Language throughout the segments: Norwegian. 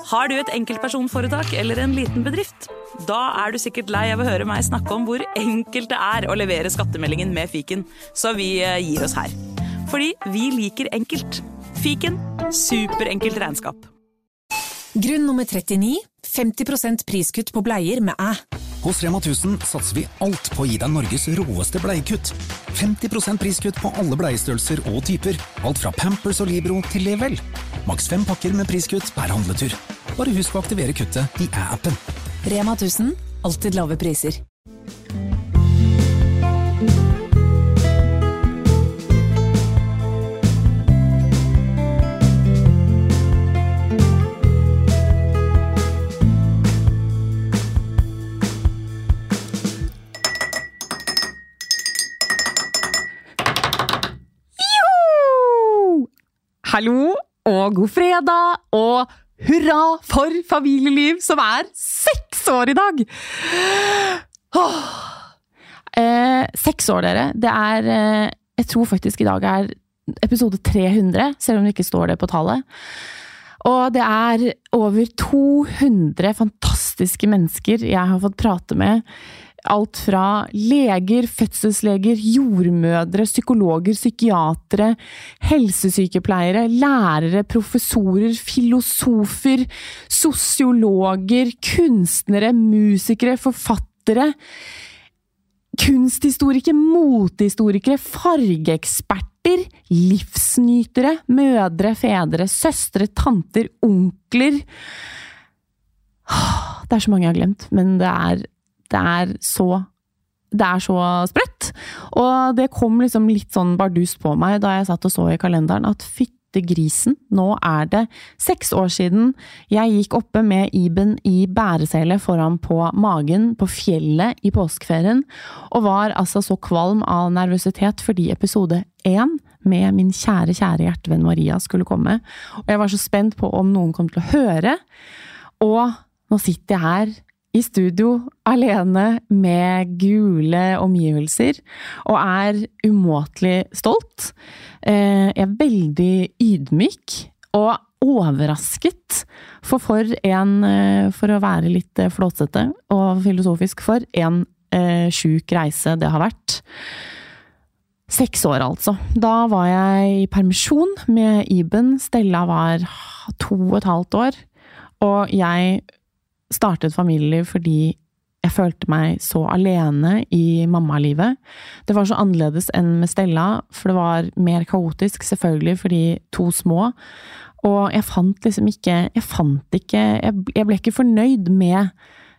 Har du et enkeltpersonforetak eller en liten bedrift? Da du sikkert lei av å høre meg snakke om hvor enkelt det å levere skattemeldingen med Fiken, så vi gir oss her. Fordi vi liker enkelt. Fiken, superenkelt regnskap. Grunn nummer 39, 50% priskutt på bleier med æ. Hos Rema 1000 satser vi alt på å gi deg Norges råeste bleiekutt. 50% priskutt på alle bleiestørrelser og typer. Alt fra Pampers og Libro til Level. Maks 5 pakker med priskutt per handletur. Bare husk å aktivere kuttet i æ-appen. Rema 1000, alltid lave priser. Hallo og god fredag, og hurra for familieliv som 6 år i dag! 6 år, dere. Det jeg tror faktisk i dag episode 300, selv om det ikke står det på tallet. Og det over 200 fantastiske mennesker jeg har fått prate med. Alt fra leger, fødselsleger, jordmødre, psykologer, psykiatere, helsesykepleiere, lærere, professorer, filosofer, sosiologer, kunstnere, musikere, forfattere, kunsthistorikere, motehistorikere, fargeeksperter, livsnytere, mødre, fedre, søstre, tanter, onkler. Det så mange jeg har glemt, men det er så sprøtt. Og det kom liksom litt sånn bardust på meg da jeg satt og så i kalenderen at fytte grisen, nå det 6 år siden jeg gikk oppe med Iben i bæresele foran på magen på fjellet i påskeferien, og var altså så kvalm av nervøsitet fordi episode 1 med min kjære hjertevenn Maria skulle komme. Og jeg var så spent på om noen kom til å høre, og nå sitter jeg her i studio alene med gule omgivelser og umåtelig stolt. Jeg veldig ydmyk og overrasket for å være litt flåsete og filosofisk for en syk reise det har vært. 6 år altså. Da var jeg i permisjon med Iben. Stella var 2,5 år, og jeg startet familieliv fordi jeg følte meg så alene i mammalivet. Det var så annerledes enn med Stella, for det var mer kaotisk selvfølgelig fordi 2 små, og jeg fant liksom ikke, jeg ble ikke fornøyd med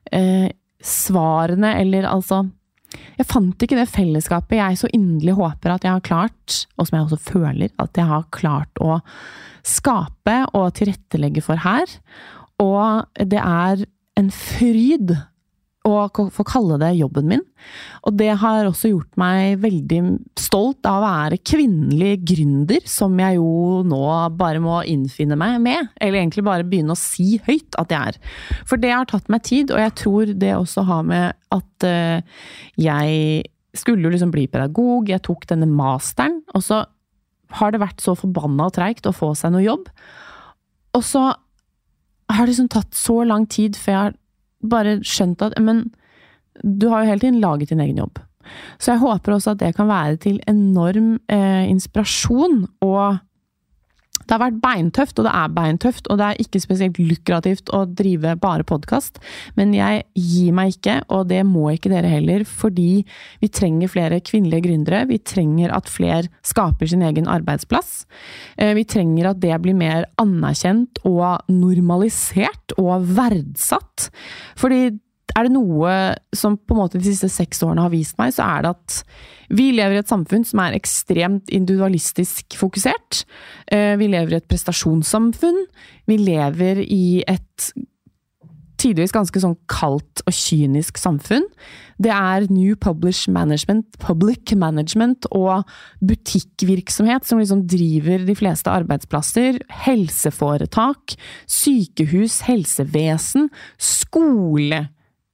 svarene, eller altså, jeg fant ikke det fellesskapet jeg så inderlig håper at jeg har klart, og som jeg også føler at jeg har klart å skape og tilrettelegge for her, og det en fryd å få kalle det jobben min. Og det har også gjort meg veldig stolt av å være kvinnelig gründer, som jeg jo nå bare må innfinne meg med, eller egentlig bare begynne å si høyt at jeg For det har tatt meg tid, og jeg tror det også har med at jeg skulle jo liksom bli pedagog, jeg tok denne masteren, og så har det vært så forbannet og tregt å få seg noe jobb. Og så har det liksom tatt så lang tid før jeg har bare skjønt at men, du har jo hele tiden laget din egen jobb. Så jeg håper også at det kan være til enorm inspirasjon, og det har vært beintøft, og det beintøft, og det ikke spesielt lukrativt å drive bare podcast, men jeg gir meg ikke, og det må ikke dere heller, fordi vi trenger flere kvinnelige gründere, vi trenger at flere skaper sin egen arbeidsplass, vi trenger at det blir mer anerkjent og normalisert og verdsatt, fordi det noe som på en måte de siste 6 årene har vist meg, så det at vi lever i et samfunn som ekstremt individualistisk fokusert. Vi lever i et prestasjonssamfunn. Vi lever i et tidligvis ganske sånn kaldt og kynisk samfunn. Det New Public Management og butikkvirksomhet som liksom driver de fleste arbeidsplasser, helseforetak, sykehus, helsevesen, skole,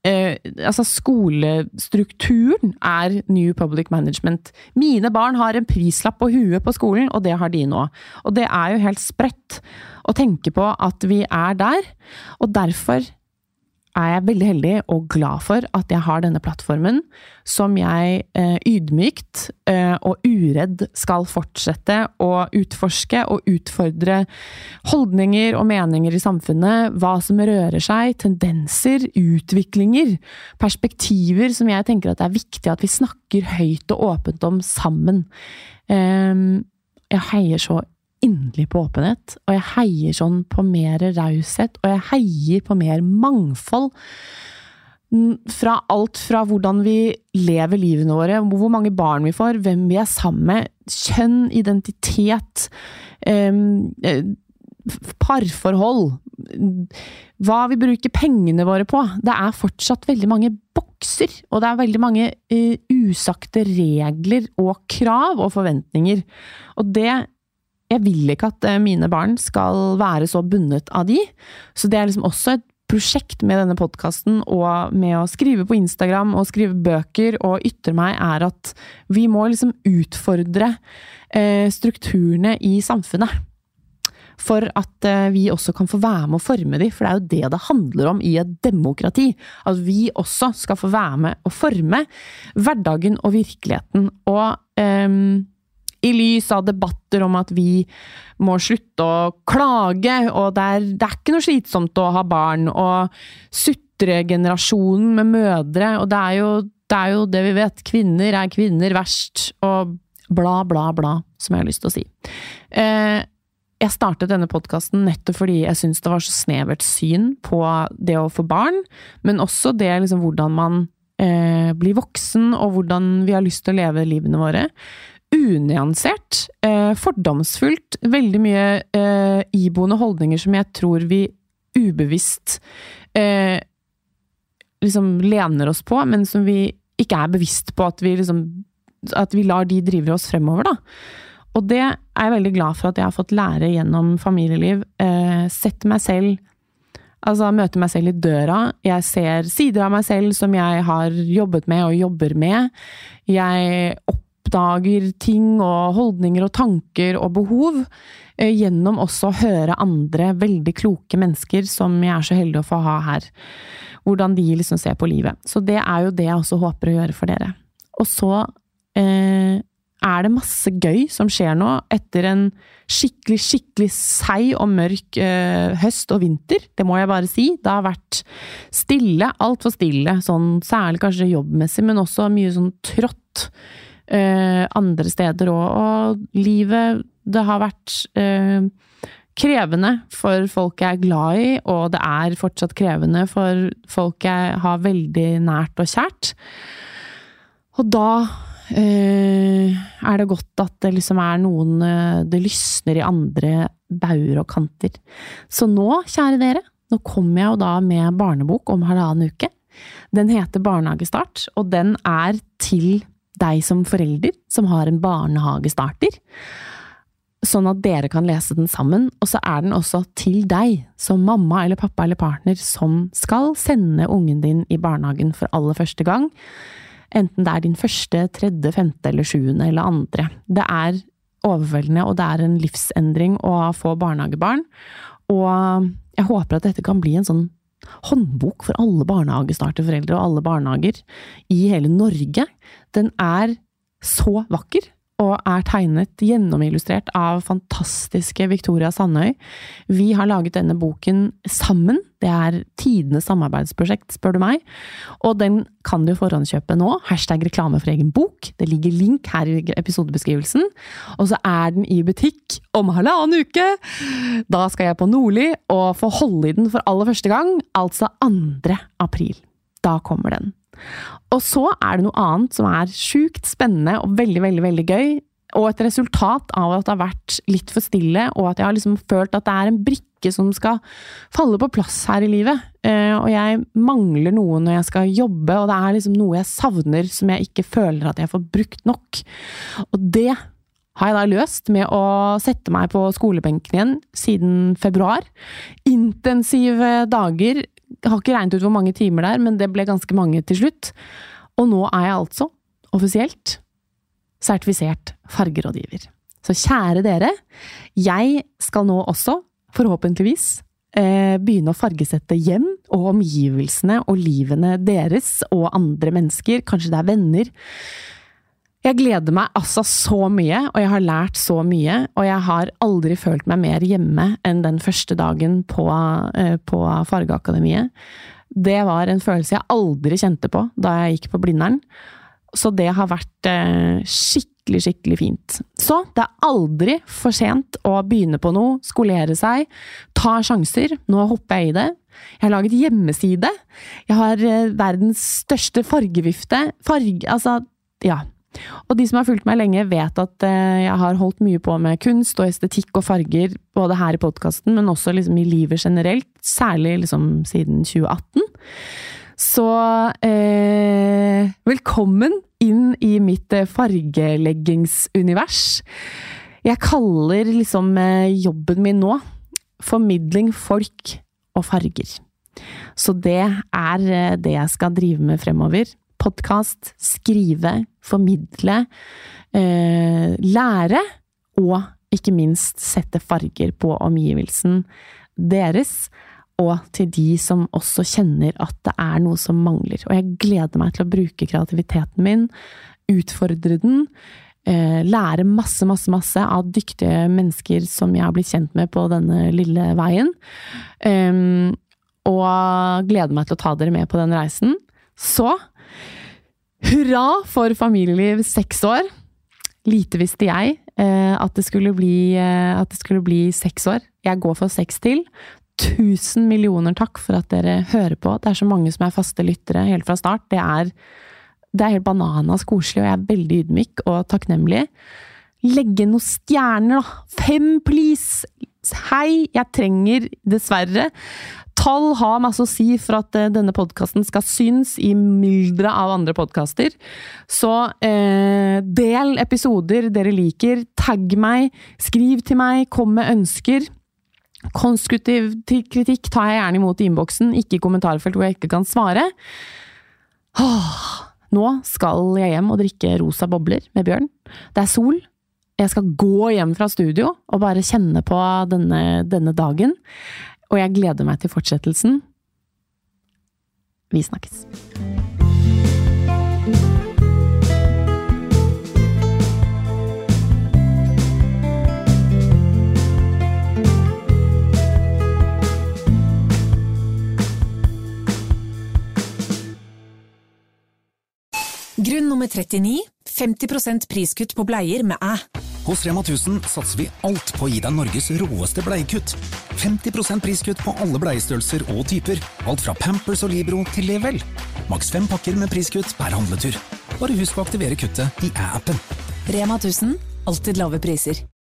altså skolestrukturen New Public Management. Mine barn har en prislapp på huet på skolen, og det har de nå. Og det jo helt sprøtt å tenke på at vi der, og derfor jeg veldig heldig og glad for at jeg har denne plattformen, som jeg ydmykt og uredd skal fortsette å utforske og utfordre holdninger og meninger i samfunnet, hva som rører seg, tendenser, utviklinger, perspektiver som jeg tenker at det viktig at vi snakker høyt og åpent om sammen. Jeg heier så inderlig på åpenhet, og jeg heier sånn på mer raushet, og jeg heier på mer mangfold fra alt fra hvordan vi lever livene våre, hvor mange barn vi får, hvem vi sammen med, kjønn, identitet, parforhold, hva vi bruker pengene våre på. Det fortsatt veldig mange bokser, og det veldig mange usagte regler og krav og forventninger. Og jeg vil ikke at mine barn skal være så bundet av de, så det liksom også et prosjekt med denne podcasten og med å skrive på Instagram og skrive bøker og ytre meg at vi må liksom utfordre strukturene i samfunnet for at vi også kan få være med å forme de, for det jo det handler om i et demokrati, at vi også skal få være med å forme hverdagen og virkeligheten, og i lys av debatter om at vi må slutte å klage, og det ikke noe slitsomt å ha barn, og sutregenerasjonen med mødre, og det jo det vi vet, kvinner kvinner verst, og bla bla bla, som jeg har lyst til å si. Jeg startet denne podcasten nettopp fordi jeg synes det var så snevert syn på det å få barn, men også det liksom hvordan man blir voksen, og hvordan vi har lyst til å leve livene våre. Unyansert, fordomsfullt, veldig mye iboende holdninger som jeg tror vi ubevisst liksom lener oss på, men som vi ikke bevisst på at vi lar de drive oss fremover da. Og det jeg veldig glad for at jeg har fått lære gjennom familieliv, sette meg selv, altså møte meg selv i døra, jeg ser sider av meg selv som jeg har jobbet med og jobber med, jeg oppdager ting og holdninger og tanker og behov gjennom også å høre andre veldig kloke mennesker som jeg så heldig å få ha her. Hvordan de liksom ser på livet. Så det jo det jeg også håper å gjøre for dere. Og så det masse gøy som skjer nå etter en skikkelig seig og mørk høst og vinter. Det må jeg bare si. Det har vært stille, alt for stille. Sånn, særlig kanskje jobbmessig, men også mye sånn trått andre steder og livet, det har vært krevende for folk jeg glad i, og det fortsatt krevende for folk jeg har veldig nært og kjært. Og da det godt at det liksom noen det lysner i andre bauger og kanter. Så nå, kjære dere, nå kommer jeg jo da med barnebok om 1,5 uke. Den heter Barnehagestart, og den til deg som forelder som har en barnehagestarter, sånn at dere kan lese den sammen, og så den også til deg som mamma eller pappa eller partner som skal sende ungen din i barnehagen for aller første gang, enten det din første, 3., 5. eller 7. eller 2. Det overveldende, og det en livsendring å få barnehagebarn, og jeg håper at dette kan bli en sånn håndbok for alle barnehagestarterforeldre og alle barnehager i hele Norge. Den så vakker, og tegnet, gjennomillustrert av fantastiske Victoria Sandøy. Vi har laget denne boken sammen. Det tidenes samarbeidsprosjekt, spør du meg. Og den kan du forhåndskjøpe nå. #reklame for egen bok. Det ligger link her i episodebeskrivelsen. Og så den i butikk om 1,5 uke. Da skal jeg på Nordli og få holde i den for aller første gang, altså 2. april. Da kommer den. Og så det noe annet som sjukt spennende og veldig, veldig, veldig gøy, og et resultat av at det har vært litt for stille, og at jeg har liksom følt at det en brikke som skal falle på plass her i livet, og jeg mangler noe når jeg skal jobbe, og det liksom noe jeg savner som jeg ikke føler at jeg får brukt nok. Og det har jeg da løst med å sette meg på skolebenken igjen siden februar. Intensive dager, har ikke regnet ut hvor mange timer det men det ble ganske mange til slutt. Og nå jeg altså offisielt sertifisert fargerådgiver. Så kjære dere, jeg skal nå også, forhåpentligvis, begynne å fargesette hjem og omgivelsene og livene deres og andre mennesker, kanskje det venner. Jeg gleder meg altså så mye, og jeg har lært så mye, og jeg har aldri følt meg mer hjemme enn den første dagen på Fargeakademiet. Det var en følelse jeg aldri kjente på da jeg gikk på Blindern, så det har vært skikkelig fint. Så det aldri for sent å begynne på noe, skolere seg, ta sjanser. Nå hopper jeg i det. Jeg har laget hjemmeside. Jeg har verdens største fargevifte. Og de som har fulgt meg lenge vet at jeg har holdt mye på med kunst og estetikk og farger, både her i podcasten, men også liksom i livet generelt, særlig liksom siden 2018. Så velkommen inn i mitt fargeleggingsunivers. Jeg kaller liksom jobben min nå formidling folk og farger. Så det det jeg skal drive med fremover. Podcast, skrive, formidle, lære og ikke minst sette farger på omgivelsen deres og til de som også kjenner at det noe som mangler. Og jeg gleder meg til å bruke kreativiteten min, utfordre den, lære masse av dyktige mennesker som jeg har blitt kjent med på denne lille veien, og gleder meg til å ta dere med på den reisen. Så hurra for familieliv 6 år. Lite visste jeg at det skulle bli 6 år. Jeg går for 6 til. 1000 millioner takk for at dere hører på. Det så mange som faste lyttere helt fra start. Det helt bananas koselig, og jeg veldig ydmyk og takknemlig. Legge noen stjerner da. 5, please! Hei, jeg trenger dessverre. Tall har masse å si for at denne podcasten skal synes i myldre av andre podcaster. Så del episoder dere liker, tagg meg, skriv til meg, kom med ønsker. Konstruktiv kritikk tar jeg gjerne imot i innboksen, ikke i kommentarfelt hvor jeg ikke kan svare. Nå skal jeg hjem og drikke rosa bobler med Bjørn. Det sol. Jeg skal gå hjem fra studio og bare kjenne på denne dagen. Og jeg gleder meg til fortsettelsen. Vi snakkes. Grunn nummer 39, 50% priskutt på bleier med Hos Rema 1000 satser vi alt på å gi deg Norges råeste bleiekutt. 50% priskutt på alle bleiestørrelser og typer. Alt fra Pampers og Libro til Level. Maks 5 pakker med priskutt per handletur. Bare husk å aktivere kuttet i appen. Rema 1000, alltid lave priser.